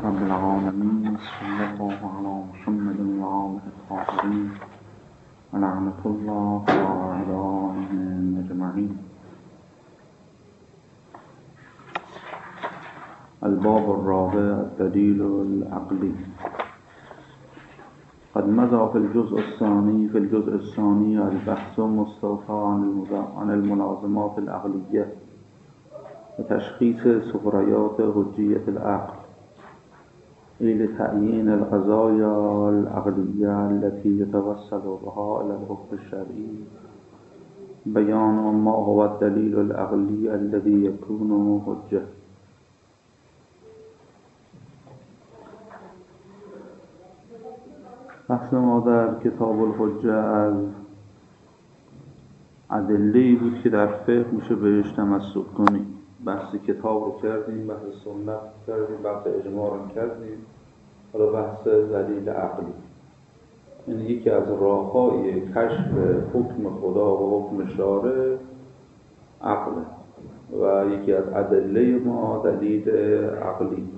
رب العالمين صلى الله على محمد وآله الطاهرين ولعنة الله على أعدائهم أجمعين. الباب الرابع الدليل العقلي. قد مضى في الجزء الثاني البحث مستوفى عن الملازمات العقلية وتشخيص سفريات حجية العقل إلى تعيين القضايا العقلية التي يتوصل بها إلى الحكم الشرعي. بيان ما هو الدليل العقلي الذي يكون حجة. بحث ما در کتاب الحجه از ادله‌ای بود که در فقه میشه بهش تمسک کنیم. بحث کتاب رو کردیم، بحث سنت کردیم، بحث اجماع رو کردیم، حالا بحث دلیل عقلی. یعنی یکی از راه‌های کشف حکم خدا و حکم شارع عقله و یکی از ادله ما دلیل عقلی.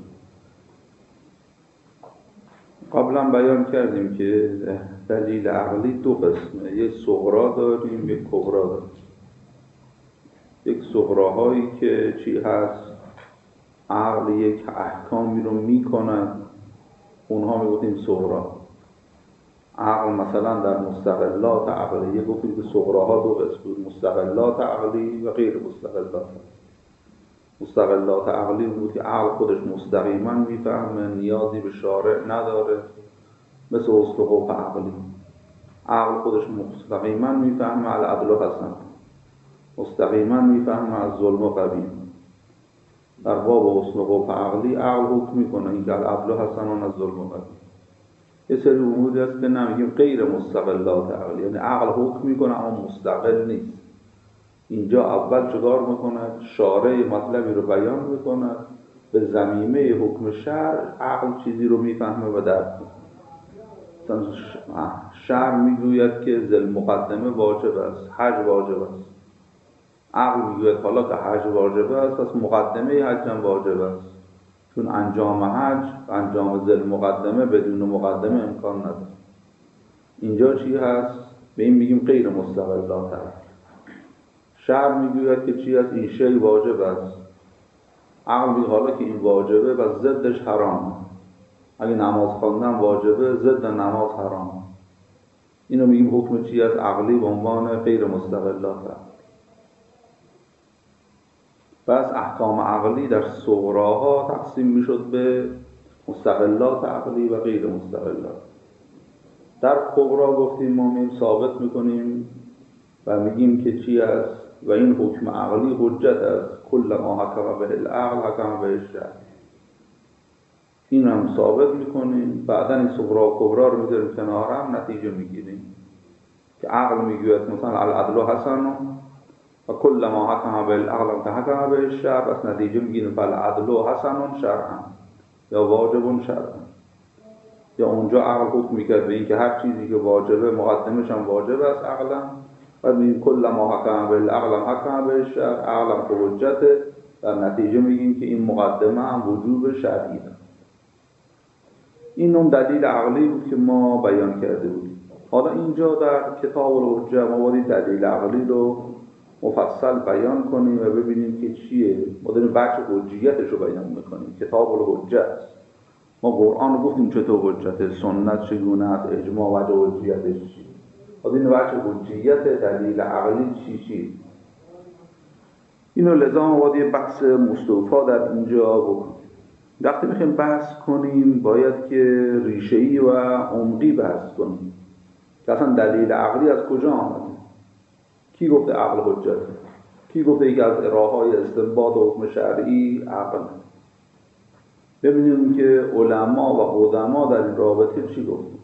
قبلا بیان کردیم که دلیل عقلی دو قسمه، یک صغرا داریم، یک کبرا داریم. یک صغراهایی که چی هست؟ عقل یک احکامی رو میکند، اونها میگفتیم صغرا. عقل مثلا در مستقلات عقلیه گفتیم که صغراها دو قسم بود، مستقلات عقلی و غیر مستقلات. مستقلات عقلی بود که عقل خودش مستقیما میفهمه، نیازی به شارع نداره، مثل اصل حکم عقلی. عقل خودش مستقیما میفهمه العدل حسن، مستقیما میفهمه از ظلم و قبیح. در باب اصل حکم عقلی عقل حکم میکنه اینکه العدل حسن از ظلم و قبیح. یه سری اموری هست که نمیگیم غیر مستقلات عقلی، یعنی عقل حکم میکنه اما مستقل نیست. اینجا اول چکار میکند؟ شارع مطلبی رو بیان میکند، به ضمیمه حکم شرع عقل چیزی رو میفهمه و درک میکنه. شرع میگوید که ذل مقدمه واجب است، حج واجب است. عقل میگوید حالا که حج واجب است پس مقدمه حج هم واجب است، چون انجام حج، انجام ذل مقدمه بدون مقدمه امکان نداره. اینجا چی هست؟ به این میگیم غیر مستقلات عقل. شرع میگوید که چی هست؟ این شی واجب است. عقل میگه حالا که این واجبه و ضدش حرام. اگه نماز خواندن واجبه، ضد نماز حرام. اینو میگیم حکم چی هست؟ عقلی به عنوان غیر مستقلات عقل. پس احکام عقلی در صغراها تقسیم میشد به مستقلات عقلی و غیر مستقلات. در کبرا گفتیم ما میگیم ثابت میکنیم و میگیم که چی است؟ و این حکم عقلی حجت است. کل ما حکم به العقل حکم به الشرع. این هم ثابت میکنیم. بعدا این صغرا و کبرا رو میذاریم کنار هم، نتیجه میگیریم که عقل میگوید مثلا العدل حسن و کل ما حکم به العقل که حکم به الشرع، بس نتیجه میگیریم فالعدل حسن شرعا یا واجب شرعا. یا اونجا عقل حکم میکرد به این که هر چیزی که واجبه مقدمش هم واجب است عقلا، بعد میگیم کل ما حکم بالعقل حکم بالشرع، عقل که حجته، در نتیجه میگیم که این مقدمه هم وجوب شرعی داره. این اون دلیل عقلی بود که ما بیان کرده بودیم. حالا اینجا در کتاب الحجه ما باید دلیل عقلی رو مفصل بیان کنیم و ببینیم که چیه. ما داریم بچه حجیتش رو بیان میکنیم. کتاب الحجه است. ما قرآن رو گفتیم چطور حجته، سنت چگونه است، اجماع وجه حجیتش چیه. خب این بچه حجیت دلیل عقلی چی؟ اینو لذا ما باید یه بحث مستوفی در اینجا بکنیم. وقتی میخوایم بحث کنیم باید که ریشه‌ای و عمقی بحث کنیم که اصلا دلیل عقلی از کجا آمده. کی گفته عقل حجته؟ کی گفته یکی از راه‌های استنباط حکم شرعی عقل؟ ببینیم که علما و قدما در این رابطه چی گفتن.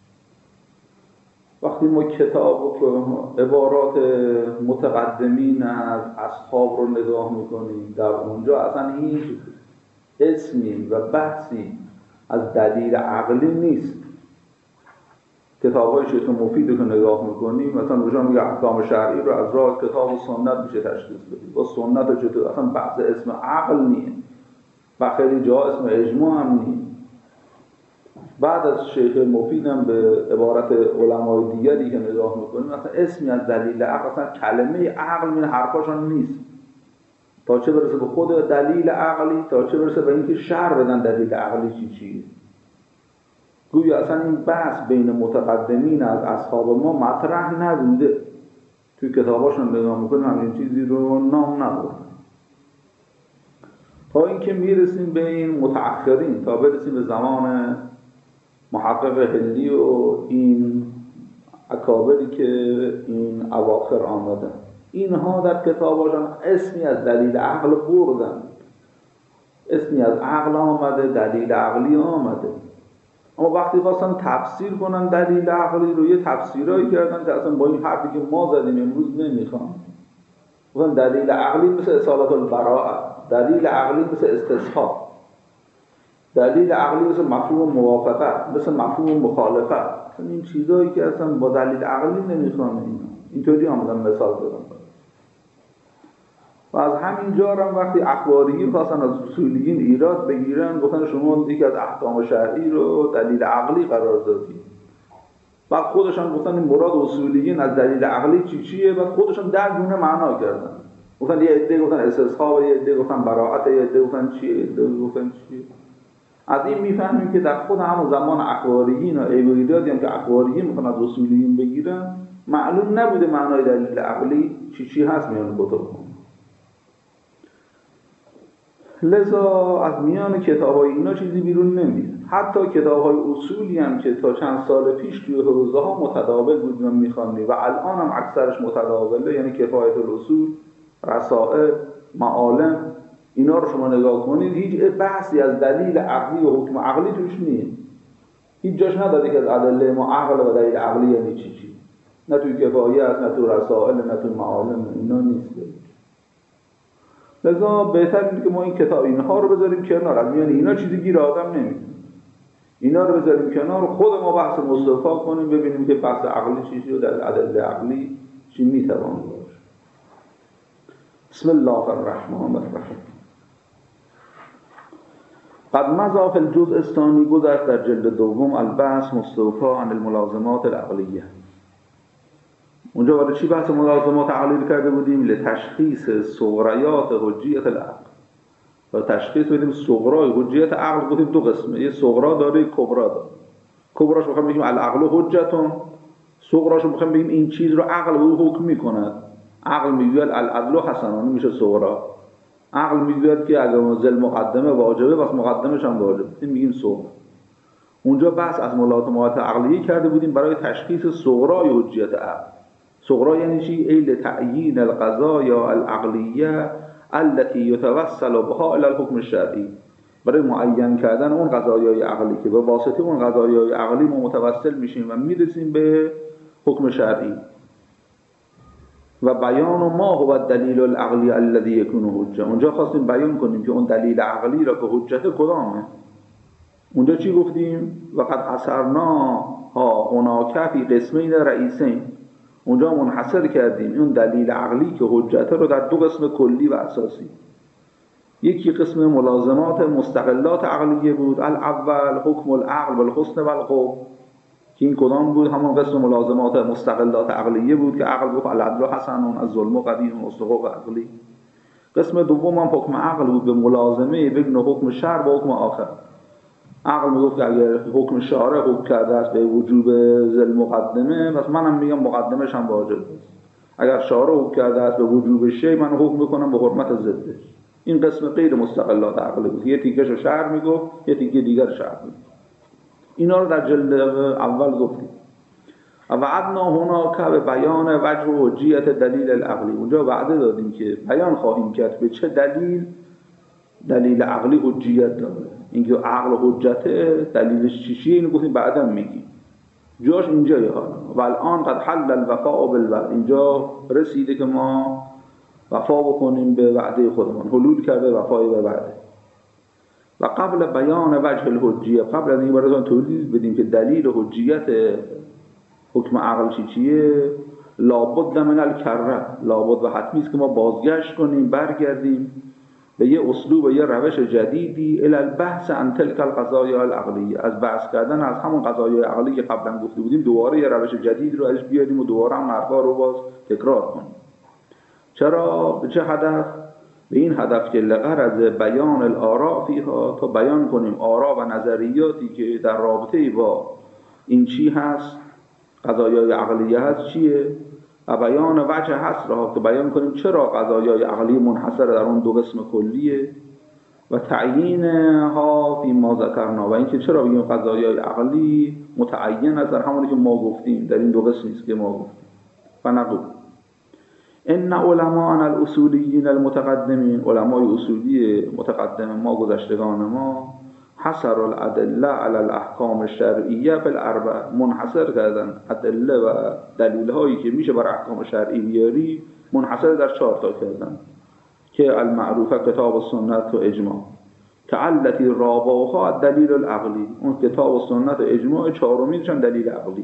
وقتی ما کتاب و عبارات متقدمین از اصحاب رو نگاه میکنیم، در اونجا اصلا هیچ اسمی و بحثی از دلیل عقلی نیست. کتاب‌های شیخ مفید رو که نگاه میکنیم مثلا اونجا میگه احکام شرعی رو از راه کتاب و سنت میشه تشخیص بدید. با سنت رو چطور؟ اصلا بحث اسم عقل نیست و خیلی جا اسم اجماع هم نیست. بعد از شیخ مفیدم به عبارت علمای دیگری که نگاه میکنیم، مثلا اسمی از دلیل عقل، مثلا کلمه عقل من حرفاشون نیست، تا چه برسه به خود دلیل عقلی، تا چه برسه به اینکه شرح بدن دلیل عقلی چیه. گویا اصلا این بحث بین متقدمین از اصحاب ما مطرح نبوده، توی کتاباشون نگاه میکنیم همین چیزی رو نام نبرده، تا اینکه میرسیم به این متأخرین، تا برسیم به زمان محقق هندی و این اکابری که این اواخر آمدن. اینها در کتاباشون اسمی از دلیل عقل بردن، اسمی از عقل آمده، دلیل عقلی آمده، اما وقتی خواستن تفسیر کنن دلیل عقلی رو، یه تفسیرایی کردن که اصلا با این حرفی که ما زدیم امروز نمیخوام. گفتن دلیل عقلی مثل اصالت البراءه، دلیل عقلی مثل استصحاب، دلیل عقلی مثل مفهوم موافقت، مثل مفهوم مخالفت. اصلا این چیزایی که اصلا با دلیل عقلی نمیخوام اینطوری آمدن مثال دادم. و از همین جا هم وقتی اخباریین خواستن از اصولیین ایراد بگیرن، گفتن شما یکی از احکام شرعی رو دلیل عقلی قرار دادید. بعد خودشان گفتن این مراد اصولیین از دلیل عقلی چیه؟ بعد خودشان در گونه معنا کردن. گفتن یه عده گفتن استصحاب، یه عده گفتن براءت، یه عده گفتن چیه، یه عده گفتن چیه. از این میفهمیم که در خود همون زمان اخباریین و ایرادی هم که اخباریین میخوان از اصولیین بگیرن، معلوم نبوده معنای دلیل عقلی چی هست میان کتب. لذا از میان کتاب‌های اینا چیزی بیرون نمیاد. حتی کتاب‌های اصولی هم که تا چند سال پیش توی حوزه‌ها متداول بود و می‌خواندیم و الان هم اکثرش متداوله، یعنی کفایت الاصول، رسائل، معالم، اینا رو شما نگاه کنید هیچ بحثی از دلیل عقلی و حکم عقلی توش نیست. هیچ جاش نداده که از ادله ما عقل و دلیل عقلی یعنی چی. نه توی کفایت، نه توی رسائل، نه توی معالم، اینا نیست. لذا بهتر اینه که ما این کتاب اینها رو بذاریم کنار، از میان اینا چیزی گیر آدم نمیده. اینا رو بذاریم کنار، خود ما بحث مصطفی کنیم، ببینیم که بحث عقلی چیزی و در ادله عقلی چی میتوان باشه. بسم الله الرحمن الرحیم. قد مضى فی الجزء الثانی، گذشت در جلد دوم البحث مستوفی عن الملازمات العقلیه. اونجا برای چی بحث ملازمات عقلی کرده بودیم؟ لتشخیص صغریات حجیت العقل. و تشخیص بدیم صغرای حجیت عقل. گفتیم دو قسمه، یه صغرا داره، کبرا داره. کبراش میخوام بگیم العقل حجتون، صغراش میخوام بگیم این چیز رو عقل به او حکم میکند. عقل میگوید العدل حسنانه، میشه صغرا. عقل میگوید که اگر ذل مقدمه واجبه، بس مقدمش هم واجبه، این میگیم صغرا. اونجا بحث از ملازمات عقلیه کرده بودیم برای تشخیص صغرای حجیت عقل. صغرا یعنی چی؟ ایل تعیین القضایا العقلیه التي یتوسل بها الی الحکم الشرعی، برای معین کردن اون قضایای عقلی که به واسطه اون قضایای عقلی ما متوسل میشیم و میرسیم به حکم شرعی. و بیان ما هو الدلیل العقلی الذی یکون حجه. اونجا خواستیم بیان کنیم که اون دلیل عقلی را که حجت کدامه. اونجا چی گفتیم؟ و قد حصرناها هناک فی قسمین رئیسین. اونجا منحصر کردیم اون دلیل عقلی که حجته رو در دو قسم کلی و اساسی. یکی قسم ملازمات مستقلات عقلیه بود، الاول حکم العقل والحسن والقبح، که این کدام بود؟ همون قسم ملازمات مستقلات عقلیه بود که عقل گفت العدل حسن از ظلم و قبیح و حقوق عقلی. قسم دوم هم حکم عقل بود به ملازمه بین حکم شرع و حکم آخر. عقل میگفت که اگر حکم شارع حکم کرده است به وجوب ذل مقدمه، پس منم میگم مقدمش هم واجب است. اگر شارع حکم کرده است به وجوب شی، من حکم میکنم به حرمت ضدش. این قسم غیر مستقلات عقلی بود. یه تیکه‌شو شرع میگفت، یه تیکه دیگر شرع میگفت. اینا رو در جلد اول گفتیم. و وعدنا هناک به بیان وجه و حجیت دلیل العقلی. اونجا وعده دادیم که بیان خواهیم کرد به چه دلیل عقلی حجیت داره. اینکه عقل حجته، دلیلش چیه، اینو گفتیم بعداً میگیم. جاش اینجای حالا. و الان قد حل الوفاء بالوعد. اینجا رسیده که ما وفا بکنیم به وعده خودمان. حلول کرده وفای به وعده. و قبل بیان وجه الحجیه، قبل از این براتون توضیح بدیم که دلیل حجیت حکم عقل چیه، لابد من الکره، لابد و حتمی است که ما بازگشت کنیم، برگردیم به یه اسلوب و یه روش جدیدی الی البحث عن تلک القضایا العقلیه، از بحث کردن از همون قضایای عقلی که قبلا گفته بودیم دوباره یه روش جدید رو ازش بیاریم و دوباره هم حرفا رو باز تکرار کنیم. چرا؟ به چه هدف؟ به این هدف که لغرض بیان الاراء فیها، تا بیان کنیم آرا و نظریاتی که در رابطه با این چی هست، قضایای عقلیه هست چیه، و بیان وجه هست را که بیان کنیم چرا قضایای عقلی منحصر در اون دو قسم کلیه، و تعیین ها فی ما ذکرنا، و اینکه چرا بگیم قضایای عقلی متعین از در همونی که ما گفتیم در این دو قسمی است که ما گفتیم. و نقول ان علماء الاصولیین المتقدمین، علمای اصولی متقدم ما، گذشتگان ما، حصر الادله علی الاحکام الشرعیه فی الاربع، منحصر کردن ادله و دلیل هایی که میشه بر احکام شرعی بیاری منحصر در 4 تا کردن که المعروفه کتاب و سنت و اجماع، که علتی رابعها الدلیل العقلی، اون کتاب و سنت و اجماع چهارمیشن دلیل عقلی.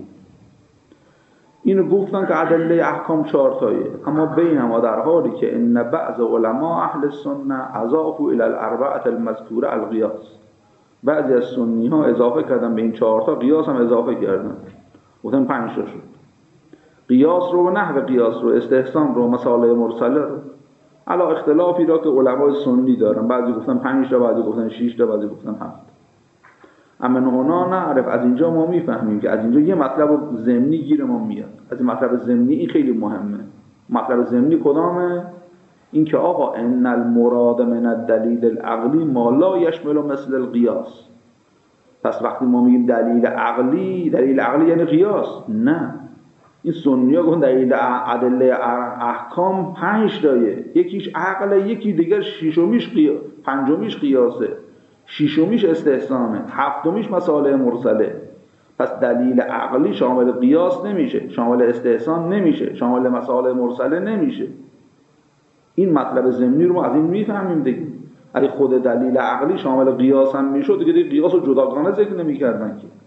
اینو گفتن که ادله احکام 4 تایه، اما بینما در حالی که ان بعض علما اهل السنه اضافوا الى الاربعه المذکوره القیاس، بعضی از سنی ها اضافه کردن به این 4 تا، قیاس هم اضافه کردن، گفتن 5 تا شد. قیاس رو و نحو قیاس رو، استحسان رو، مصالح مرسله رو، علا اختلافی را که علمای سنی دارن، بعضی گفتن 5 تا، بعضی گفتن 6 تا، بعضی گفتن 7. اما هنا نعرف، از اینجا ما میفهمیم که از اینجا یه مطلب ضمنی گیر ما میاد. از این مطلب ضمنی این خیلی مهمه. مطلب ضمنی کدامه؟ این که آقا ان المراد من الدلیل العقلی ما لا یشمل مثل القیاس. پس وقتی ما میگیم دلیل عقلی، دلیل عقلی یعنی قیاس؟ نه، این سنی‌ها گفتن دلیل ادله احکام 5 تایه، یکیش عقل، یکی دیگر ششمیش قیاس، پنجمیش قیاسه، ششمیش استحسانه، هفتمیش مصالح مرسله. پس دلیل عقلی شامل قیاس نمیشه، شامل استحسان نمیشه، شامل مصالح مرسله نمیشه. این مطلب ضمنی رو ما از این میفهمیم دیگه. اگه خود دلیل عقلی شامل قیاس هم میشد دیگه قیاس رو جداگانه ذکر نمی‌کردن که.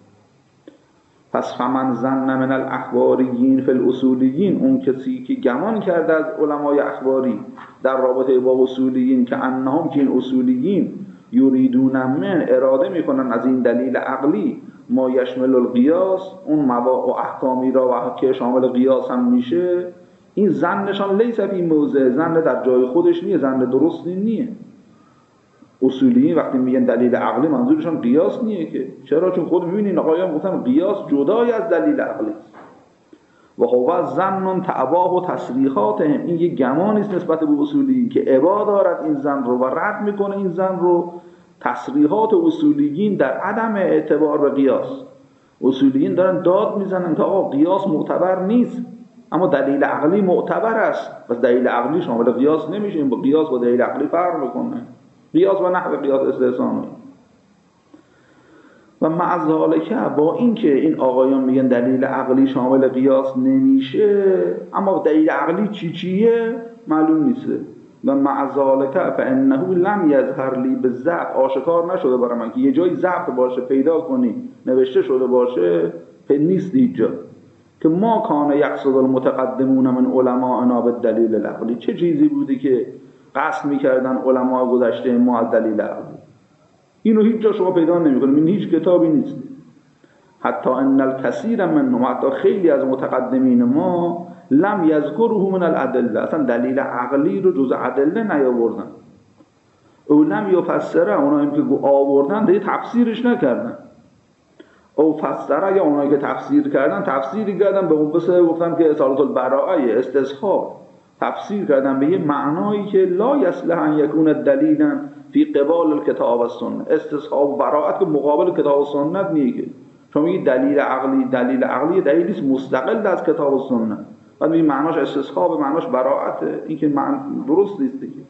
پس فمن ظن من الاخباریین فی الاصولیین، اون کسی که گمان کرده از علمای اخباری در رابطه با اصولیین که انهم که این اصولیین یریدون من، اراده میکنن از این دلیل عقلی ما یشمل القیاس، اون مواقع احکامی را و که شامل قیاس هم میشه، این ظنشان لیس فی موضع، ظن در جای خودش نیه، ظن درستی نیه. اصولیین وقتی میگن دلیل عقلی منظورشان قیاس نیه که. چرا؟ چون خود میبینین آقایان گفتن قیاس جدای از دلیل عقلی است. و هو ظن تعباه و تصریحاتهم، این یک گمانی است نسبت به اصولیین که ابا دارد این ظن رو و رد میکنه این ظن رو. تصریحات اصولیین در عدم اعتبار به قیاس، اصولیین دارن داد میزنن که آقا قیاس معتبر نیست اما دلیل عقلی معتبر است. پس دلیل عقلی شامل قیاس نمیشه، این با قیاس با دلیل عقلی فرق میکنه، قیاس و نحو قیاس استحسانه. و مع ذالک، با اینکه این آقایان میگن دلیل عقلی شامل قیاس نمیشه، اما دلیل عقلی چیه معلوم نیسته. و مع ذالک فانه لم یظهر لی بالضبط، آشکار نشده برای من که یه جایی ضبط باشه پیدا کنی نوشته شده باشه، نیست اینجا که ما کان یقصد المتقدمون من علماءنا بالدلیل العقلی، چه چیزی بودی که قصد میکردن علما گذشته ما از دلیل عقلی. اینو هیچ جا شما پیدا نمیکنید، این هیچ کتابی نیست. حتی ان الکثیر منهم، حتی خیلی از متقدمین ما، لم یذکره من الادله، اصلا دلیل عقلی رو جز ادله نیاوردن. او لم یفسره، اونایی که آوردن دیگه تفسیرش نکردن. او فسره، یا اونایی که تفسیر کردن تفسیری کردن به اون بسه، گفتن که اصالت البراءه، استصحاب، تفسیر کردن به یه معنایی که لا یصلح ان یکون دلیلا فی قبال الکتاب و سنت. استصحاب و براءت که مقابل کتاب و سنت نیه که. شما میگید دلیل عقلی، دلیل عقلی دلیلیست مستقل از کتاب و سنت، بعد میگید معناش استصحاب، معناش براءته، این که درست نیست دیگه.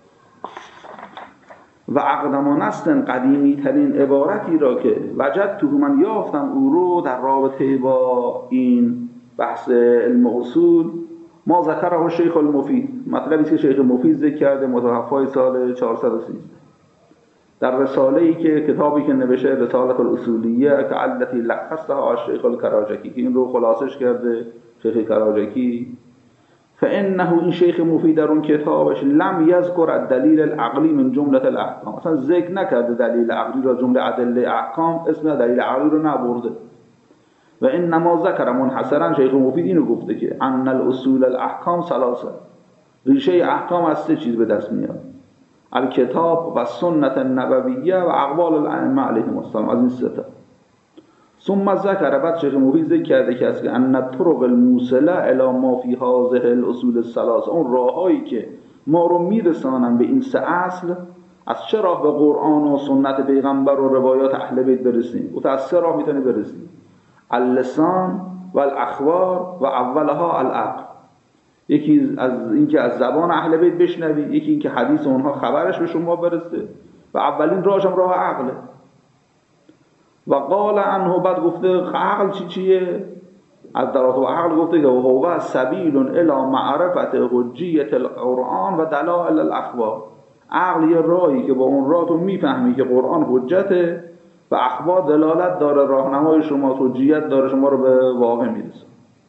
و اقدمان استن، قدیمی ترین عبارتی را که وجدته، من یافتم او رو در رابطه با این بحث علم اصول، ما ذکره شیخ المفید، مطلبی که شیخ مفید ذکر کرده، متوفای سال 413، در رساله‌ای که کتابی که نوشته رسالت الاصولیه که علتی لخصها شیخ الکراجکی، که این رو خلاصش کرده شیخ کراجکی. فانه این شیخ مفید در اون کتابش لم یذکر الدلیل العقلی من جمله الاحکام، اصلا ذکر نکرده دلیل عقلی را جمله ادله احکام، اسم دلیل عقلی رو نبرده. و انما ذکر منحصرا، شیخ مفید اینو گفته که ان الاصول الاحکام ثلاثه، ریشه احکام از سه چیز به دست میاد: الکتاب و سنت النبویه و اقوال الائمه علیهم السلام، از این سه تا. ثم ذکر، بعد شیخ مفید ذکر کرده که از ان الطرق الموصله الی ما فی هذه الاصول الثلاثه، اون راههایی که ما رو میرسانن به این سه اصل، از چه راه به قرآن و سنت پیغمبر و روایات اهل بیت برسیم؟ و از سه راه میتونی برسیم: اللسان و الاخبار و اولها العقل. یکی از اینکه از زبان اهل بیت بشنوی، یکی اینکه حدیث اونها خبرش به شما برسه، و اولین راهش هم راه عقله. و قال عنه، بعد گفته عقل چیه؟ از درات و عقل گفته که هو سبیل الی معرفت حجیت القرآن و دلائل الاخبار. عقل یه راهی که با اون راه تو میفهمی که قرآن حجته و اخبار دلالت داره، راهنمای شما، حجیت داره، شما رو به واقع میرسه.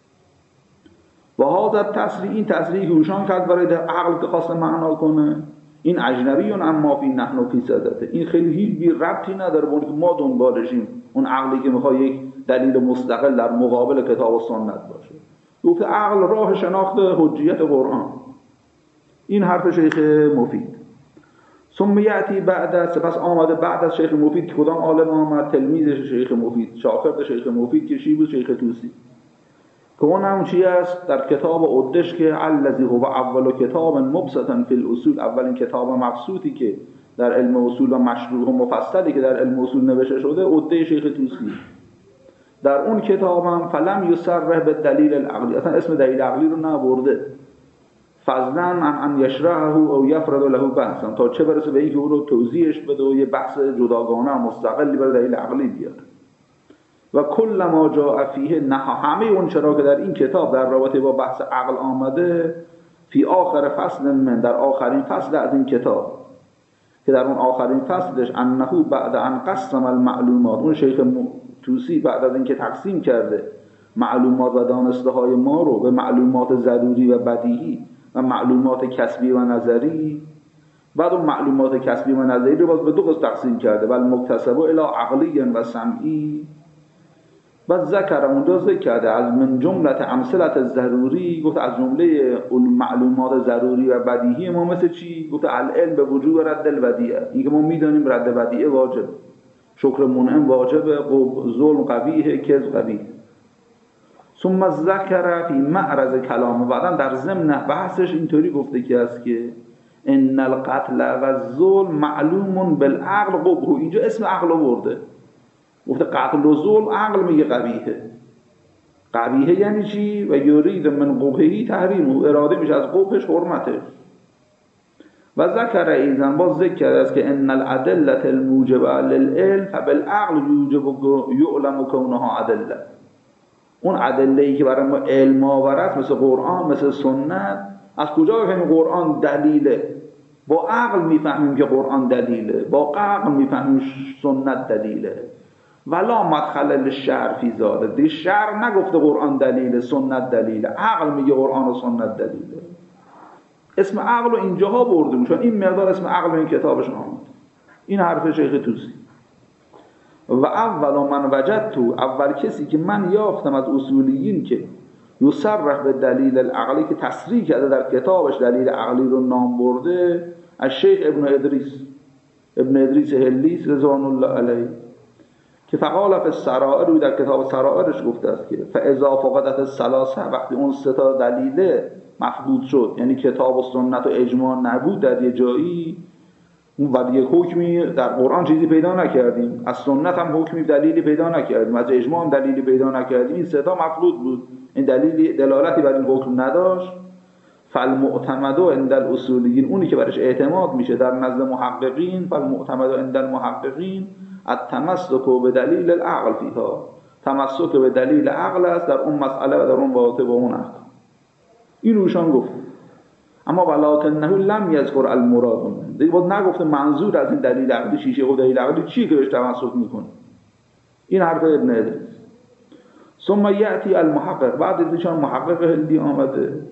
و هذا تصریح، این تصریحی که اوشان کرد برای عقل که خواست معنا کنه، این اجنبی اما فی نحن فی صدته، این خیلی هیچ بی ربطی نداره با اون که ما دنبالشیم، اون عقلی که میخواد یک دلیل مستقل در مقابل کتاب و سنت باشه. گفت عقل راه شناخت حجیت قرآن. این حرف شیخ مفید. ثم یأتی بعد، سپس آمده بعد از شیخ مفید که کدام عالم آمد؟ تلمیذ شیخ مفید، شاگرد شیخ مفید که چی بود؟ شیخ طوسی. که اون هم چی است؟ در کتاب عدش که الذی هو اول کتاب مبسطا فی الاصول، اولین کتاب مبسوطی که در علم اصول و مشروح و مفصلی که در علم اصول نوشته شده، عده شیخ طوسی. در اون کتابم فلم یصرح بالدلیل العقلی، اصلا اسم دلیل عقلی رو نبرده، فضلا ان یشرحه او یفرد له بحثا، تا چه برسه به اینکه او رو توضیحش بده و یه بحث جداگانه مستقلی برای دلیل عقلی بیاره. و کل ما جاء فیه، همه اون چرا که در این کتاب در رابطه با بحث عقل آمده، فی آخر فصل من، در آخرین فصل از این کتاب، که در اون آخرین فصلش انه بعد ان قسم المعلومات، اون شیخ طوسی بعد از اینکه تقسیم کرده معلومات و دانسته های ما رو به معلومات ضروری و بدیهی و معلومات کسبی و نظری، بعد اون معلومات کسبی و نظری رو باز به دو قسم تقسیم کرده: بل مکتسب الی عقلی و سمعی. بعد ذکر، اونجا ذکر کرده از من جملت امثلت ضروری، گفت از جمله اون معلومات ضروری و بدیهی ما مثل چی؟ گفت العلم به وجوب رد البدیعه، این که ما میدانیم رد بدیعه واجب، شکر منعم واجب، ظلم قبیحه، کذب قبیح. ثم ذکر فی معرض کلام، بعدن در ضمن بحثش اینطوری گفته که است که ان القتل و الظلم معلوم بالعقل قبح، اینجا اسم عقل آورده، گفته قتل و ظلم عقل میگه قبیحه. قبیحه یعنی چی؟ و یرید من قبحهی تحریم، اراده میشه از قبحش حرمتش. و ذکر ایضا، باز ذکر است که ان الادله الموجبه للعلم فبالعقل یوجب یعلم کونها ادله، اون ادله‌ای که برای ما علم آورد مثل قرآن مثل سنت، از کجا بفهمیم قرآن دلیله؟ با عقل میفهمیم که قرآن دلیله، با عقل میفهمیم سنت دلیله. ولا مدخل للشرع فی ذلک، دیگه شرع نگفته قرآن دلیله سنت دلیله، عقل میگه قرآن و سنت دلیله. اسم عقل رو اینجاها برده، چون این مقدار اسم عقل این کتابش آمد. این حرف شیخ طوسی. و اول من وجدت، اول کسی که من یافتم از اصولیین که یصرح به دلیل العقلی، که تصریح کرده در کتابش دلیل عقلی رو نام برده، از شیخ ابن ادریس هلیس رضوان الله علیه، که فقال فی السرائر، رو در کتاب سرائرش گفته است که فاذا فقدت الثلاثه، وقتی اون سه تا دلیل مفقود شد، یعنی کتاب و سنت و اجماع نبود در یه جایی، اون بعد یک حکمی در قرآن چیزی پیدا نکردیم، از سنت هم حکمی دلیلی پیدا نکردیم، از اجماع هم دلیلی پیدا نکردیم، این سه تا مفقود بود، این دلیلی دلالتی بر این حکم نداشت. فالمعتمد عند الاصولیین، اونی که برش اعتماد میشه در نزد محققین، فالمعتمد عند المحققین التمسک به دلیل العقل فیها، تمسک به دلیل عقل است در اون مسئله و در اون واقعه با اون احکام. این روشان گفت. اما ولکنه لم یذکر المراد، دیگه بود نگفته منظور از این دلیل عقلی شیشه و دلیل عقلی چیه که بهش تمسک میکنه. این حرف ابن ادریس. ثم یأتی المحقق، بعد ازشان محقق هندی آمده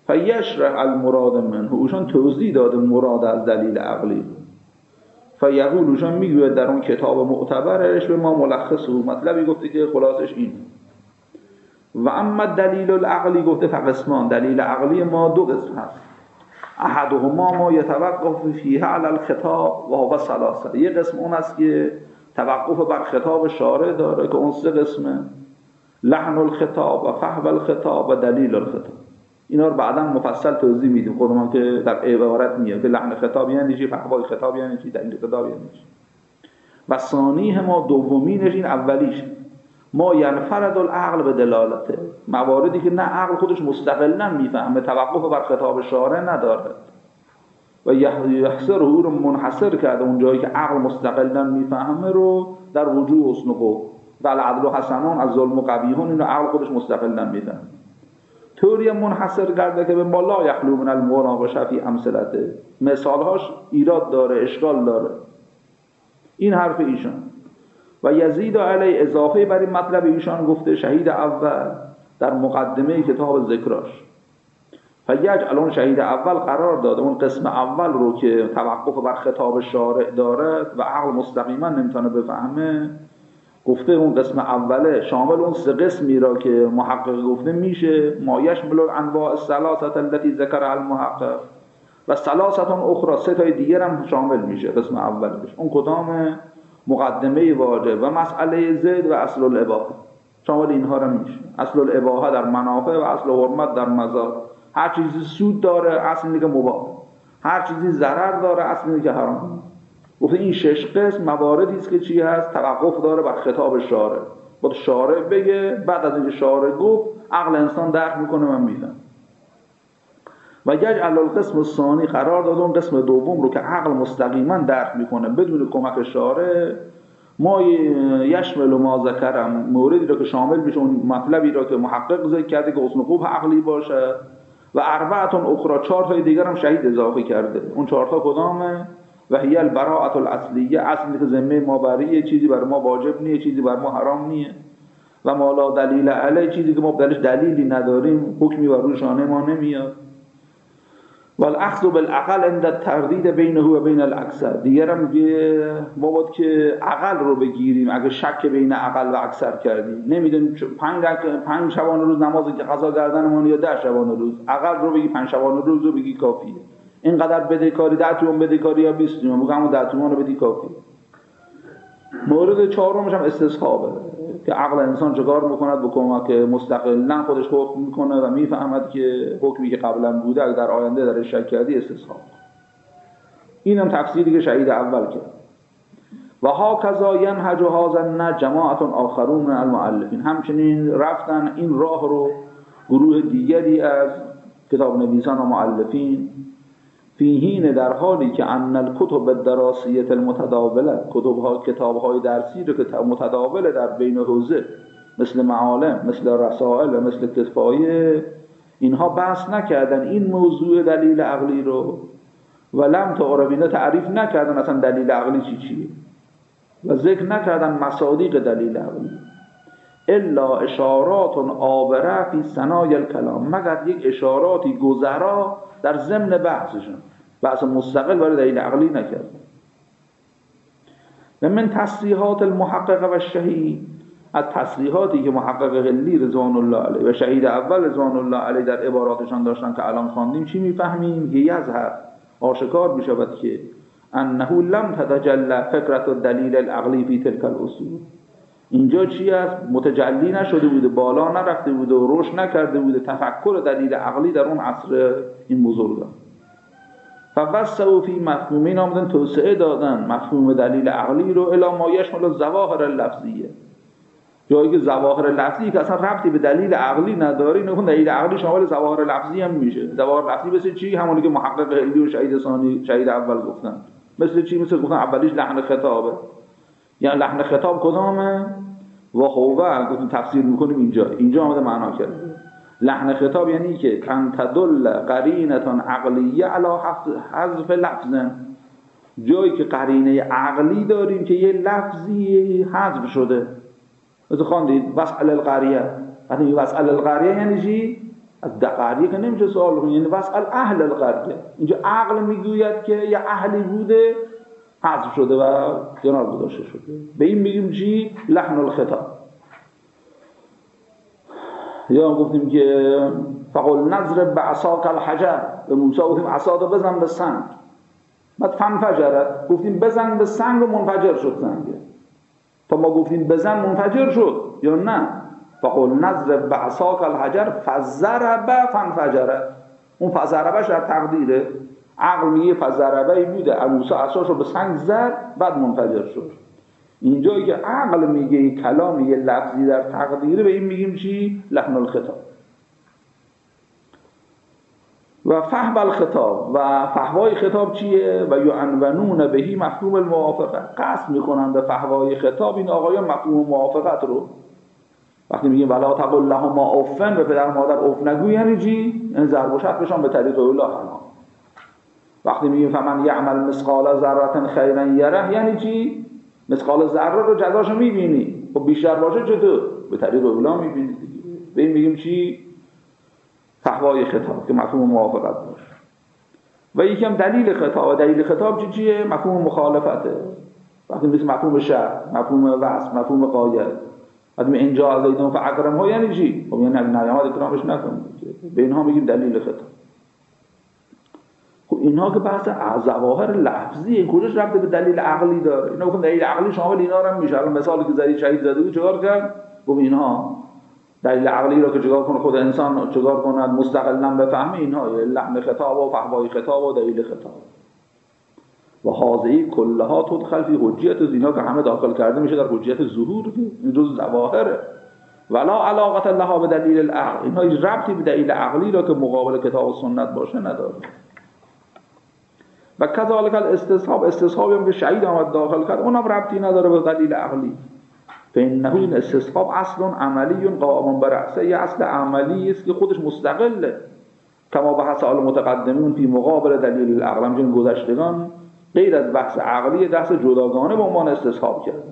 فیشرح المراد منه، اوشان توضیح داده مراد از دلیل عقلی. فیقول، اوشان میگوید در اون کتاب معتبرش به ما ملخصه، مطلبی گفته که خلاصش این. و اما دلیل العقلی گفته فقسمان، دلیل عقلی ما دو قسم هست. احدهما ما یتوقف فیه علی الخطاب و هو ثلاثه، یه قسم اون است که توقف بر خطاب شارع داره که اون سه قسمه: لحن الخطاب و فهم الخطاب و دلیل الخطاب. اینا رو بعدا مفصل توضیح میدیم خودمون که در عبارت میاد که لحن خطاب یعنی چی، فهم خطاب یعنی چی، دلیل خطاب یعنی چی. و ثانیه ما دومینش، این اولیش، ما ینفرد العقل به دلالته، مواردی که نه عقل خودش مستقلا میفهمه، توقف بر خطاب شارع نداره و یحصره رو منحصر کرده، اون جایی که عقل مستقلا میفهمه رو در وجوه حسن و قبح و العدل و حسنان از ظلم و قبیحون، اینو عقل خودش مستقلا میفهمه. طوری منحصر کرده که به ما لا یخلو من المناقشه فی امثلته، مثالهاش ایراد داره، اشکال داره. این حرف ایشان. و یزید علی، اضافه بر این مطلب ایشان گفته شهید اول در مقدمه کتاب ذکراش، فیجعل اون شهید اول قرار داده اون قسم اول رو که توقف بر خطاب شارع دارد و عقل مستقیما نمیتونه بفهمه، گفته اون قسم اوله شامل اون سه قسمی را که محقق گفته میشه: ما یشمل الانواع الثلاثه التي ذکرها المحقق و ثلاثه اخرى، سه تای دیگر هم شامل میشه قسم اولش. اون کدام؟ مقدمه واجب و مسئله زید و اصل الاباحه، شامل اینها را میشه. اصل الاباحه در منافع و اصل حرمت در مضار. هر چیزی سود داره اصل اینه که مباح، هر چیزی ضرر داره اصل اینه که حرام. گفته این شش قسم مواردی است که چی هست؟ توقف داره بر خطاب شارع. بعد شارع بگه، بعد از اینکه شارع گفت عقل انسان درک میکنه و میفهمه. و یجعل القسم الثانی، قرار داد اون قسم دوم رو که عقل مستقیما درک میکنه بدون کمک شارع، ما یشمل و ما ذکرم، موردی رو که شامل میشه اون مطلبی رو که محقق ذکر کرده که حسن خوب عقلی باشه، و اربعه اخرى، 4 تای دیگر هم شهید اضافه کرده. اون 4 تا کدامه؟ و هی البراءة الاصلیه، اصلی که ذمه ما بریه، چیزی بر ما واجب نیه، چیزی بر ما حرام نیه. و ما لا دلیل علیه، چیزی که ما بدلش دلیلی نداریم، حکمی بر روی شانه ما نمیاد. والاخذ بالعقل عند التردید بینه و بین الاکثر، دیگرم ما باید که عقل رو بگیریم اگه شک بین عقل و اکثر کردیم. نمیدونیم 5 شبانه روز نمازی که قضا کردنمون یا 10 شبانه روز، عقل رو بگی 5 شبانه روز رو بگی کافیه. اینقدر بدهکاری 10 تومن بدهکاری یا 20 تومن، بگم همون 10 تومن رو بدی کافیه. مورد چهارمش هم استصحابه که عقل انسان چکار میکند به کمک مستقلا خودش حکم میکنه و میفهمد که حکمی که قبلا بوده اگه در آینده درش شک کردی استصحاب. اینم تفسیری که شهید اول کرد. و هاکذا ینهج هذا جماعت آخرون من المؤلفین، همچنین رفتن این راه رو گروه دیگری از کتاب نویسان و مؤلفین، فیهین، در حالی که ان الکتب الدراسیه المتداوله، کتاب‌های درسی رو که متداوله در بین حوزه، مثل معالم، مثل رسائل و مثل کفایه، اینها بحث نکردن این موضوع دلیل عقلی رو و لم تعرفینا، تعریف نکردن اصلا دلیل عقلی چیه و ذکر نکردن مصادیق دلیل عقلی، الا اشارات عابره فی ثنای الکلام، مگر یک اشاراتی گذرا در ضمن بحثشون، بحث مستقل برای دلیل عقلی نکرد. و من تصریحات المحقق و شهید، از تصریحاتی که محقق هلی رضوان الله علیه و شهید اول رضوان الله علیه در عباراتشان داشتن که الان خواندیم، چی میفهمیم؟ که یظهر، آشکار میشود که انه لم تتجلی فکرت الدلیل العقلی فی تلک الاصول، اینجا چی است؟ متجلی نشده بوده، بالا نرفته بوده و رشد نکرده بوده تفکر دلیل عقلی در اون عصر این بزرگان. فوسعوا فی مفهومین، آمدن توسعه دادن مفهوم دلیل عقلی رو الی ما یشمل الظواهر اللفظیه، جایی که ظواهر لفظی که اصلا ربطی به دلیل عقلی نداره، اینو دلیل عقلی شامل ظواهر لفظی هم میشه. ظواهر لفظی مثل چی؟ همونی که محقق هلی و شهید اول گفتن. مثل چی؟ مثل گفتن اولیش لحن خطابه. یعنی لحن خطاب کدامه؟ و هوه گفتیم تفسیر میکنیم اینجا آمده معنا کرده. لحن خطاب یعنی که کن تدل قرینتان عقلیه علی حذف لفظن، جایی که قرینه عقلی داریم که یه لفظی حذف شده. مثل خواندید وسأل القریه، وقتی وسأل القریه یعنی چی؟ از قریه که نمیشه سوال کنید، یعنی واسال اهل القریه. اینجا عقل میگوید که یه اهلی بوده حذف شده و کنار گذاشته شده. به این میگیم چی؟ لحن الخطاب. یا گفتیم که فقل نضرب بعصاک الحجر، به موسی گفتیم عصاتو بزن به سنگ، بعد فنفجرت، گفتیم بزن به سنگ و منفجر شد سنگ. تا ما گفتیم بزن منفجر شد یا نه؟ فقل نضرب بعصاک الحجر فضرب فنفجرت. اون فضربش در تقدیره. عقل میگه فضربه بوده، موسی عصاشو به سنگ زد بعد منفجر شد. اینجایی که عقل میگه کلام یه لفظی در تقدیره، به این میگیم چی؟ لحن الخطاب. و فهم الخطاب، و فحوای خطاب چیه؟ و یعنونون بهی مفهوم الموافقه. قصد میکنن به فحوای خطاب این آقایان مفهوم موافقت رو. وقتی میگیم ولا تقل لهما اف، به پدر مادر اف نگو، یعنی چی؟ یعنی ضرب و شتم بشن به طریق الله حرام. وقتی میگیم فمن یعمل مثقال ذره خیرا یره، یعنی چی؟ مثقال ذره رو جزاشو میبینی، خب بیشتر باشه چطور؟ به طریق اولا میبینی دیگه. به این میگیم چی؟ فحوای خطاب که مفهوم موافقت باشه. و یکم دلیل خطاب. دلیل خطاب چیه؟ مفهوم مخالفته. وقتی مثل مفهوم شرط، مفهوم وصف، مفهوم قایت. وقتی اینجا زیدون فاکرم ها یعنی چی؟ خب یعنی نیامد اکرامش نکنید. به اینها میگیم دلیل خطاب. خب اینها که بحث ظواهر لفظی، این کجاش ربط به دلیل عقلی داره؟ اینا گفتن دلیل عقلی شامل اینا رو هم میشه. الان مثالی که زدی شهید زاده بود چیکار کرد؟ گفت اینها دلیل عقلی رو که چیکار کنه خود انسان چیکار کند مستقلاً بفهمه، اینها لحن خطاب و فحوای خطاب و دلیل خطاب. و حاضی کلها تدخل فی حجیت اینا که همه داخل کرده میشه در حجیت ظهور، این جز ظواهره. ولا علاقه لها به دلیل العقل، اینها هیچ ربطی به دلیل عقلی را که مقابل کتاب و سنت باشه نداره. و کذالک الاستصحاب، استصحابی هم که شهید آمد داخل کرد اونم ربطی نداره به دلیل عقلی. فانه این استصحاب اصل عملی قائم بر رأسه، یه اصل عملی است که خودش مستقله. کما بحث المتقدمین فی مقابل دلیل العقل، همچنین گذشتگان غیر از بحث عقلی دست جداگانه به عنوان استصحاب کردن.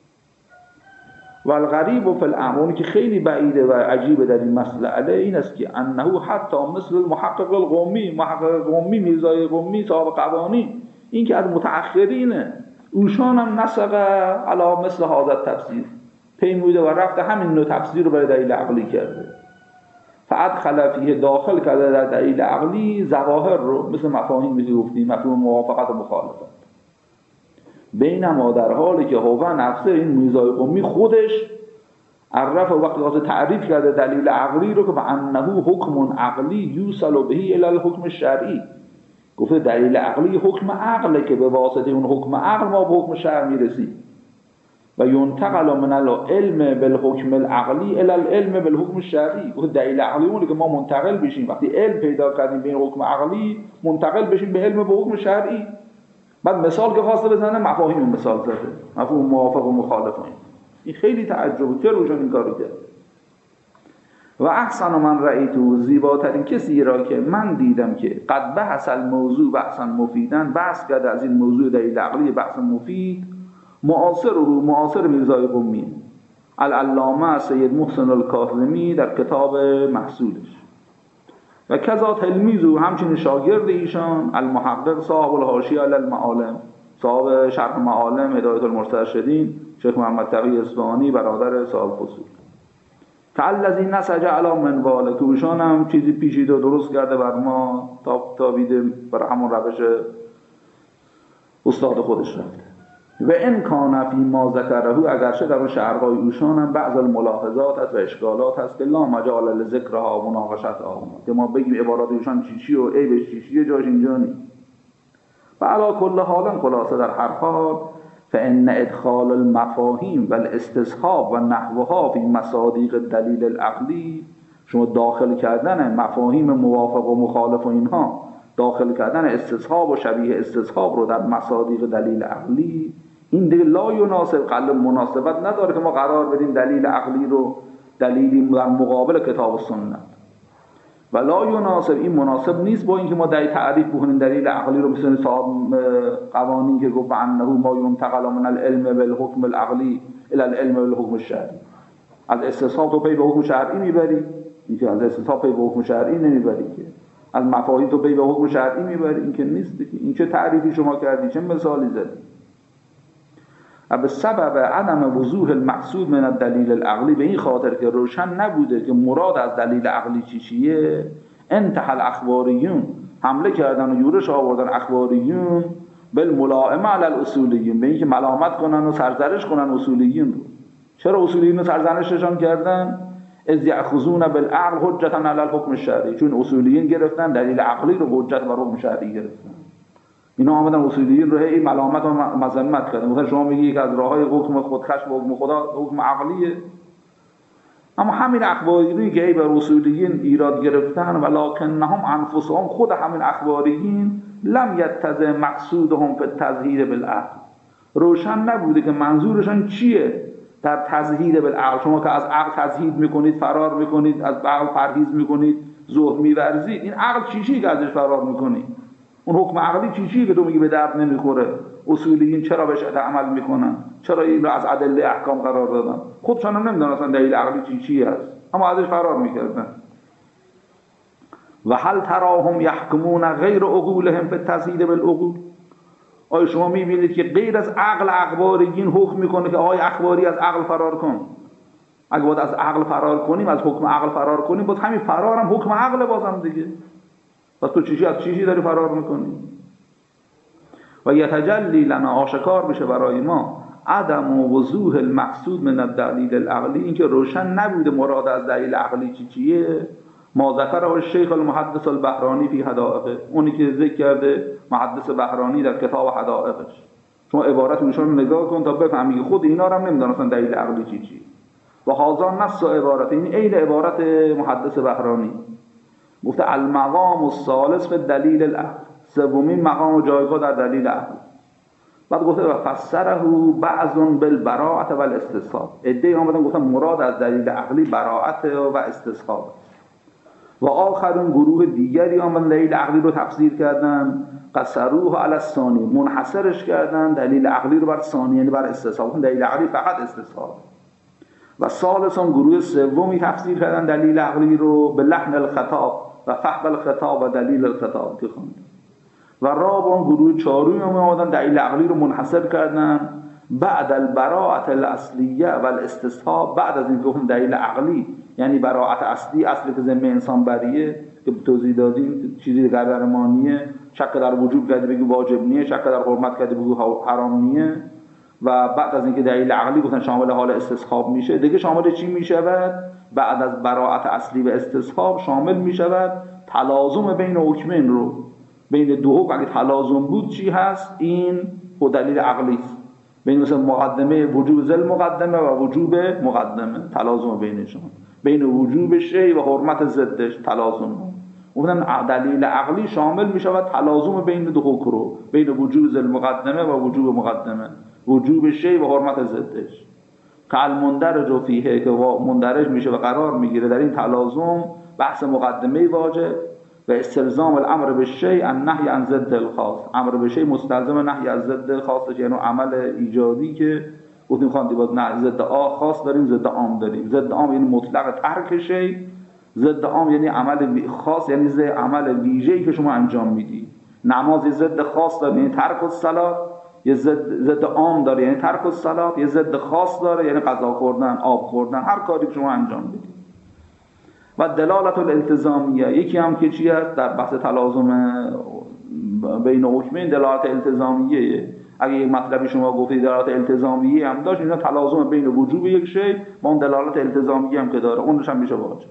و الغریب فی الامر، که خیلی بعیده و عجیبه در این مسئله این است که انه حتی مثل المحقق القمی، محقق قمی، میرزای قمی صاحب قوانی، این که از متأخرینه، اوشان هم نسق علی مثل هذا تفسیر، پیموده و رفته همین نوع تفسیر رو برای دلیل عقلی کرده. فادخل فیه، داخل کرده در دلیل عقلی ظواهر رو، مثل مفاهیم که گفتیم، مفهوم موافقت و مخالفت. بینما در حالی که هو نفسه، این میرزای قمی خودش عرف وقتی واسه تعریف کرده دلیل عقلی رو که به انه حکم عقلی یوصل بهی الی الحکم الشرعی، گفته دلیل عقلی حکم عقله که به واسطه اون حکم عقل ما به حکم شرع میرسیم. و ينتقل من العلم بالحکم العقلی الی العلم بالحکم الشرعی، گفته دلیل عقلی اونه که ما منتقل بشیم وقتی علم پیدا کردیم به حکم عقلی، منتقل بشیم به علم به حکم شرعی. بعد مثال که خواسته بزنه مفاهیم مثال زده، مفهوم موافق و مخالف. این خیلی تعجبه که روشان این کارو کرد. و احسن من رأیتو، زیباترین کسی را که من دیدم که قد بحث الموضوع بحثا مفیدن، بحث کرده از این موضوع دلیل عقلی بحث مفید، معاصر میرزای قمی العلامه سید محسن الکاظمی در کتاب محصولش. و کذا تلمیذو، همچنین شاگرد ایشان المحقق صاحب الحاشیه علی المعالم، صاحب شرح معالم هدایت المرشدین، شیخ محمد تقی اصفهانی، برادر صاحب فصول. که الذی نسج علی منوال، که ایشان هم چیزی پیچیده و درست کرده بر ما تا بیده بر همون روش استاد خودش رفته. و ان کان فی ما ذکره، اگرچه در اون شعرهای ایشان هم بعض الملاحظات هست و اشکالات هست که لا مجال لذکرها و مناقشتها، که ما بگیم عبارات ایشان چیچی و عیبش چیچیه، جاش اینجا نیست. و علی کل حال، خلاصه در هر حال، فان ادخال المفاهیم و الاستصحاب و نحوها فی مصادیق الدلیل العقلی، شما داخل کردن مفاهیم موافق و مخالف و اینها، داخل کردن استصحاب و شبیه استصحاب رو در مصادیق دلیل عقلی، این دیگه لا یناسب، قلب مناسبت نداره که ما قرار بدیم دلیل عقلی رو دلیلی در مقابل کتاب و سنت. و لا یناسب، این مناسب نیست با اینکه ما در تعریف بکنیم دلیل عقلی رو مثل صاحب قوانین که گفت انه ما ينتقل من العلم بالحکم العقلی الى العلم بالحکم الشرعی، از استصحاب تو پی به حکم شرعی میبری. اینکه از استصحاب پی به حکم شرعی نمیبری که، از مفاهیم تو پی به حکم شرعی میبری، این که نیست که. این چه تعریفی شما کردی، چه مثالی زدی؟ و به سبب عدم وضوح المقصود من الدلیل العقلی، به این خاطر که روشن نبوده که مراد از دلیل عقلی چیه، انتهى الاخباریون، حمله کردن و یورش آوردن اخباریون بالملائمه علی الاصولیین، به این که ملامت کنن و سرزنش کنن اصولیین رو. چرا اصولیین رو سرزنششان کردن؟ اذ یأخذون بالعقل حجتا علی الحکم الشرعی، چون اصولیین گرفتن دلیل عقلی رو حجت بر حکم شرعی گرفتن. اینا آمدن اصولیین رو هی ملامت و مذمت کردن. مثلا شما میگی یک از راههای حکم خودکش و حکم خدا حکم عقلیه، اما همین اخباریین که ای بر اصولیین ایراد گرفتن، ولکنهم انفسهم، خود همین اخباریین لم یتضح مقصودهم فی التزهید بالعقل، روشن نبوده که منظورشان چیه در تزهید بالعقل. شما که از عقل تزهید میکنید، فرار میکنید، از عقل پرهیز میکنید، زهد میورزید، این عقل چیه که ازش فرار میکنید؟ اون حکم عقلی چیه که تو میگی به درد نمیخوره؟ اصولیین چرا بهش عمل میکنن؟ چرا این رو از ادله احکام قرار دادن؟ خودشان هم نمیدونن اصلا دلیل عقلی چی هست، اما ازش فرار میکردن. و هل تراهم یحکمون غیر عقولهم فی التزهید بالعقول، آیا شما میبینید که غیر از عقل اخباریین حکم میکنه که آقای اخباری از عقل فرار کن؟ اگه باید از عقل فرار کنیم، از حکم عقل فرار کنیم، باید همین فرار هم حکم عقل بازم دیگه. پس تو چیزی از چیزی داری فرار میکنی؟ و یتجلی لنا، آشکار بشه برای ما، عدم وضوح المقصود من الدلیل العقلی، اینکه روشن نبوده مراد از دلیل عقلی چیه. ما ذکره الشیخ المحدث البحرانی فی حدائقه، اونی که ذکر کرده محدث بحرانی در کتاب حدائقش. شما عبارت اونشون رو نگاه کن تا بفهمی خود اینا رو هم نمیدونن اصلا دلیل عقلی چیه. و هازان نص عبارت، این عین عبارت محدث بحرانی. گفته المقام الثالث فی دلیل العقل، سومین مقام و جایگاه در دلیل عقل. بعد گفته و فسره بعض بالبراءة و الاستصحاب، عده‌ای آمدن گفتن مراد از دلیل عقلی براءت و استصحاب. و آخرون گروه دیگری آمدن دلیل عقلی رو تفسیر کردن، قصروه علی الثانی، منحصرش کردن دلیل عقلی رو بر ثانی، یعنی بر استصحاب. دلیل عقلی فقط استصحاب. و ثالثون گروه سومی تفسیر کردن دلیل عقلی رو به لحن الخطاب و فهم الخطاب و دلیل الخطاب که خوند. و رابعون گروه چهارمی آمدن دلیل عقلی رو منحصر کردن بعد البراءة الاصلیه و الاستصحاب، بعد از این گفتن دلیل عقلی یعنی براءت اصلی، اصلی که ذمه انسان بریه که توضیح دادیم، چیزی غیرمانیه، شک در وجوب کرده بگی واجب نیه، شک در حرمت کرده بگی حرام نیه. و بعد از اینکه دلیل عقلی گفتن شامل حال استصحاب میشه، دیگه شامل چی میشود؟ بعد از براءت اصلی و استصحاب شامل میشود تلازم بین حکمین رو، بین دو حکم اگه تلازم بود چی هست؟ این خود دلیل عقلی است. بین مثلا مقدمه وجوب ذل مقدمه و وجوب مقدمه، تلازم بینشون، بین وجوب شی و حرمت ضدش تلازم. گفتن دلیل عقلی شامل میشود تلازم بین دو حکم رو، بین وجوب ذل مقدمه و وجوب مقدمه، وجوب شی و حرمت ضدش. که المندرج فیه، که مندرج میشه و قرار میگیره در این تلازم بحث مقدمه واجب و استلزام الامر بالشیء النهی عن ضد الخاص، امر به شیء مستلزم نهی از ضد الخاص، یعنی عمل ایجادی که گفتیم خواندیم باید نه ضد خاص داریم، ضد عام داریم. ضد عام یعنی مطلق ترک شیء، ضد عام یعنی عمل خاص، یعنی عمل ویژه‌ای که شما انجام میدی. نماز ضد خاص داره یعنی ترک الصلات، یه ضد عام داره یعنی ترک الصلات، یه ضد خاص داره یعنی غذا خوردن، آب خوردن، هر کاری که شما انجام بدید. و دلالت الالتزامیه، یکی هم که چی هست در بحث تلازم بین حکمین، دلالت التزامیه. اگه یک مطلبی شما گفتید دلالت التزامیه هم داشت، اینا تلازم بین وجوب یک شی با اون دلالت التزامیه هم که داره، اونش هم میشه واجب.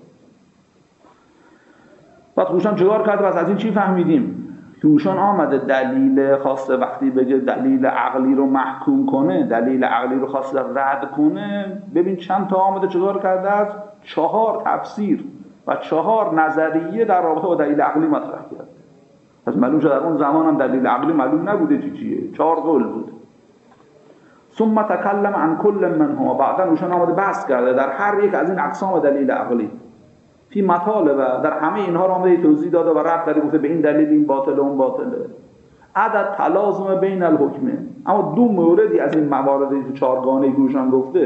بعد خوشم چیکار کرده؟ پس از این چی فهمیدیم؟ که اوشان آمده دلیل خواسته وقتی بگه دلیل عقلی رو محکوم کنه، دلیل عقلی رو خواسته رد کنه، ببین چند تا آمده چیکار کرده است؟ 4 تفسیر و 4 نظریه در رابطه با دلیل عقلی مطرح کرده. پس معلوم شد در اون زمان هم دلیل عقلی معلوم نبوده چیه، 4 قول بود. ثم تکلم عن کل منها، بعدا اوشان آمده بحث کرده در هر یک از این اقسام دلیل عقلی. فی مطالبه، در همه اینها رو آمده توضیح داده و رد داده، گفته به این دلیل این باطله اون باطله. عدد تلازم بین الحکمین، اما 2 موردی از این مواردی که 4گانه گوشان گفته،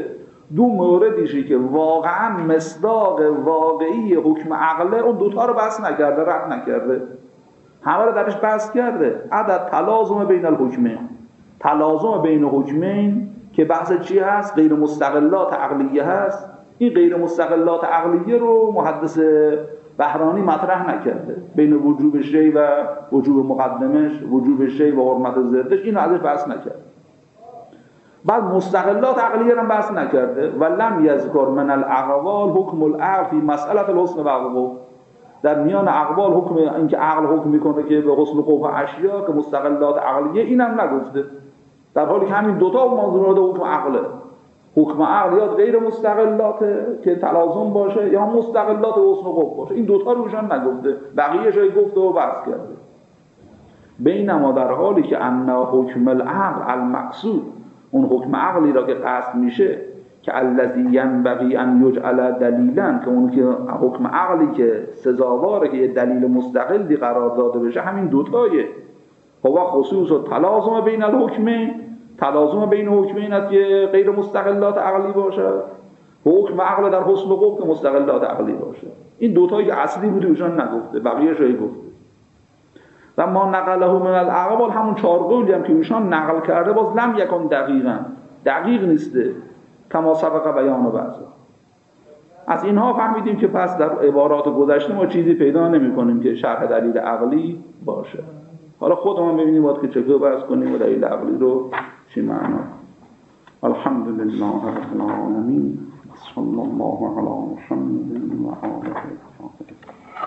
دو موردیشی که واقعا مصداق واقعی حکم عقله، اون دوتا رو بحث نکرده، رد نکرده، همه رو درش بحث کرده. عدد تلازم بین الحکمین، تلازم بین حکمین که بحث چی هست؟ غیر مستقلات عقلیه هست. این غیر مستقلات عقلیه رو محدث بهرانی مطرح نکرده، بین وجوب شی و وجوب مقدمش، وجوب شی و حرمت ضدش، اینو ازش بحث نکرده. بعد مستقلات عقلیه رو بحث نکرده. و لم یذکر من الاقوال حکم العقل فی مسئله الحسن و القبح، در میان اقوال حکم اینکه عقل حکم میکنه که به حسن و قبح اشیا که مستقلات عقلیه، اینم نگفته، در حالی که همین دوتا موضوع حکم عقله. حکم عقل یا غیر مستقلاته که تلازم باشه، یا مستقلات حسن و قبح باشه. این دوتا رو ایشان نگفته، بقیه جای گفته و بحث کرده. بینما در حالی که ان حکم العقل المقصود، اون حکم عقلی را که قصد میشه که الذی ينبغي ان یجعل دلیلا، که اون که حکم عقلی که سزاواره که یه دلیل مستقلی قرار داده بشه، همین دوتایه. هو خصوص و تلازم بین الحکمین، تلازم بین حکمین است که غیر مستقلات عقلی باشه، حکم عقل در حسن و قبح که مستقلات عقلی باشه. این دوتایی که اصلی بوده ایشان نگفته، بقیه شایی گفته. و ما نقله من الاقوال، همون چهار قولی هم که ایشان نقل کرده، باز لم یکن دقیقا، دقیق نیسته، کما سبق بیان و بعضا. از اینها فهمیدیم که پس در عبارات گذشته ما چیزی پیدا نمی کنیم که شرح دلیل عقلی باشه. حالا خودمون ببینیم باید که چگاه بحث کنیم و دلیل عقلی رو چی معنا. الحمدلله رب العالمین، صلی الله علی محمد و آله الطاهرین.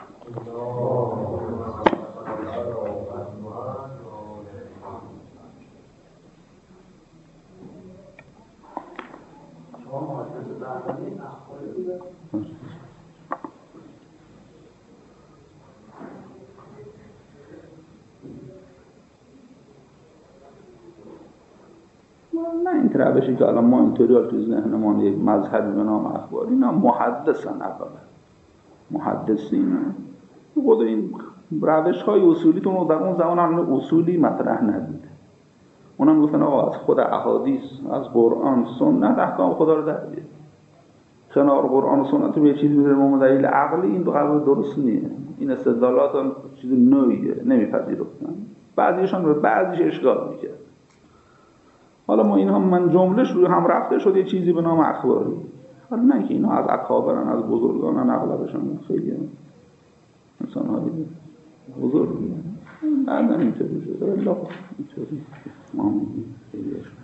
نه این روشی که الان ما اینطوری تو ذهنمون یک مذهبی به نام اخباری، اینا محدثن، اولا محدثین خود این روش های اصولی تو در اون زمان هم اصولی مطرح ندیده. اونم گفتن آقا از خود احادیث، از قرآن سنت احکام خدا رو در بیارید، کنار قرآن و سنت به چیزی بذاریم دلیل عقلی، این دو قضیه درست نیست. این استدلالات هم چیز نوعیه، نمیپذیرفتن، بعضیشان به بعضیش اشکال میکرد. حالا ما اینها من جملهش روی هم رفته شد یه چیزی به نام اخباری. حالا نه که اینا از اکابرن، از بزرگانن، اغلبشان خیلی انسان هایی بزرگی بعدا اینطوری شده، الله اینطوری ما میگیم خیلی اشکال.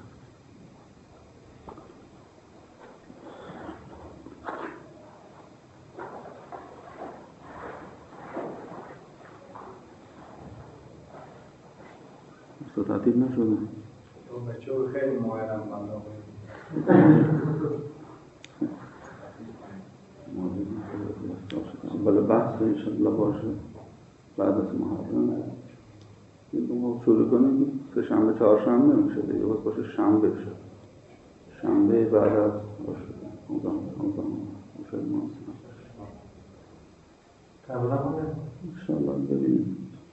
تعطیل نشده بچه خیلی مهرم بله بحث انشاءالله باشه بعد از محرم ما شروع کنیم. سه شنبه چهارشنبه نمیشه دیگه، باشه شنبه شد، شنبه بعد از انشاءالله ببینیم.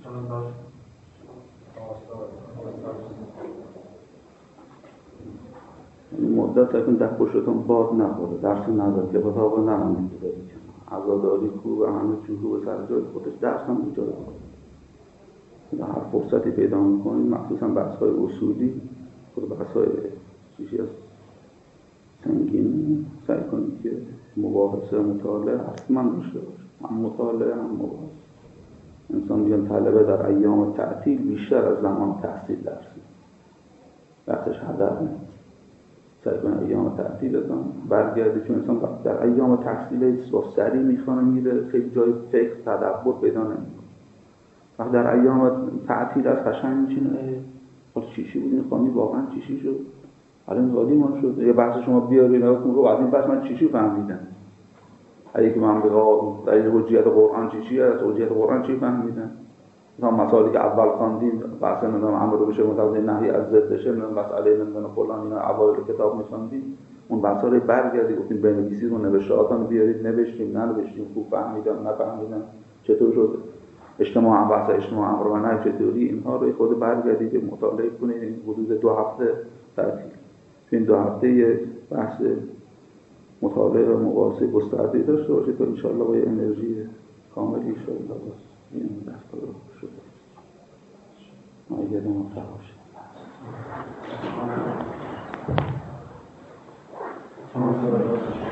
این مدت تکن ده پشتون باد نخوره، درس نظر که بطاقه نرم دیگه عزاداری کو و همه چیزو به سر جای خودش، درس هم ایجاد کنه. هر فرصتی پیدا میکنید، مخصوصا بحث‌های اصولی، خود بحث‌های چیزی از سنگین سعی کنید که مباحثه مطالعه حتما داشته باشه، هم مطالعه هم مباحثه. انسان میگن طلبه در ایام تعطیل بیشتر از زمان تحصیل درسی، وقتش هدر نیست. سعی کنه ایام تعطیل ازم برگرده، چون انسان در ایام تحصیل با سری میخوانه میره، خیلی جای فکر تدبر پیدا نمیکنه. وقت در ایام تعطیل از قشنگ میشینه حالا چیشی بود این خانی واقعا چیشی شد، حالا این حالی ما شد، یه بحث شما بیارید رو از این بحث من چیشی فهمیدم. اگه که من بگم در این حجیت قرآن چیشی هست، حجیت قرآن چی فهمیدم؟ مثلا مسائلی که اول خواندیم، بحث نمیدونم امر بشه متوجه نهی از ضدشه، مسئله نمیدونم فلان، اینا اوایل کتاب می‌خوندیم، اون بحثا رو برگردید گفتیم بنویسید و نوشته‌هاتون بیارید، نوشتیم ننوشتیم، خوب فهمیدم نفهمیدم، چطور شد اجتماع بحث اجتماع امر و نهی چطوری، اینها رو خود برگردید مطالعه کنید. این حدود 2 هفته تعطیل، این 2 هفته بحث مطالعه و مباحثه گسترده‌ای داشته باشید تا انشاءالله با یه انرژی کاملی انشاءالله این دست رو شده مایه موفق باشید.